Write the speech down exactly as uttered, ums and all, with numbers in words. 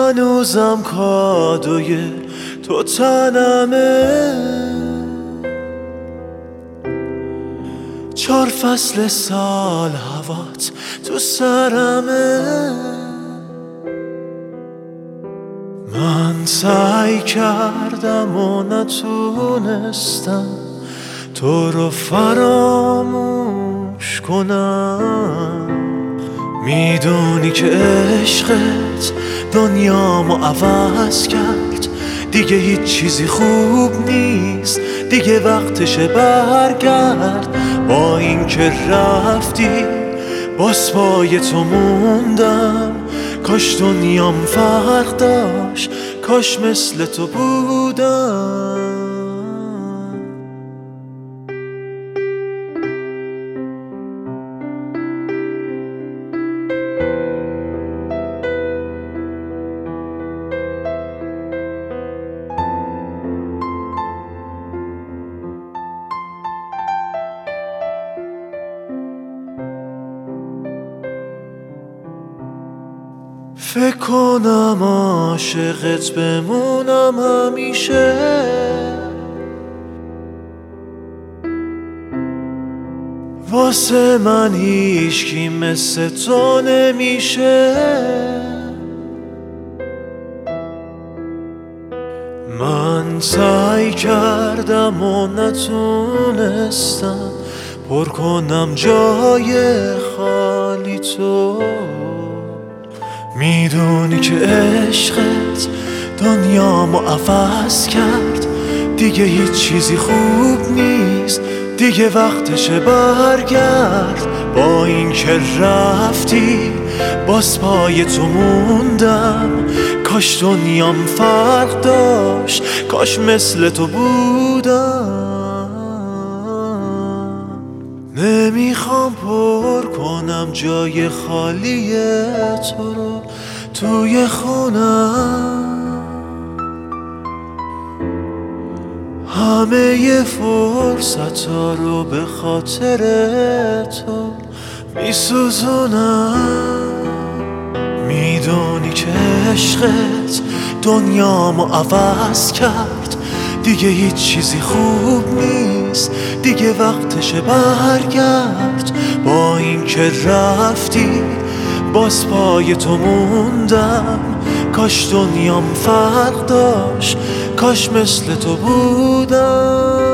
هنوزم کادوی تو تنمه، چار فصل سال هوات تو سرمه. من سعی کردم و نتونستم تو رو فراموش کنم. میدونی که عشقت دنیامو عوض کرد، دیگه هیچ چیزی خوب نیست، دیگه وقتشه برگرد. با این که رفتی باز پای تو موندم، کاش دنیام فرق داشت، کاش مثل تو بودم. فکر کنم عاشقت بمونم همیشه، واسه من هیچکی مثل تو نمیشه. من سعی کردم و نتونستم پر کنم جای خالی تو. میدونی که عشقت دنیامو عوض کرد، دیگه هیچ چیزی خوب نیست، دیگه وقتشه برگرد. با این که رفتی باز پای تو موندم، کاش دنیام فرق داشت، کاش مثل تو بودم. نمیخوام پر کنم جای خالی تو رو توی خونم، همه فرصت ها رو به خاطر تو میسوزونم. میدونی که عشقت دنیامو عوض کرد، دیگه هیچ چیزی خوب نیست، دیگه وقتشه برگرد. با این که رفتی باز پای تو موندم، کاش دنیام فرق داشت، کاش مثل تو بودم.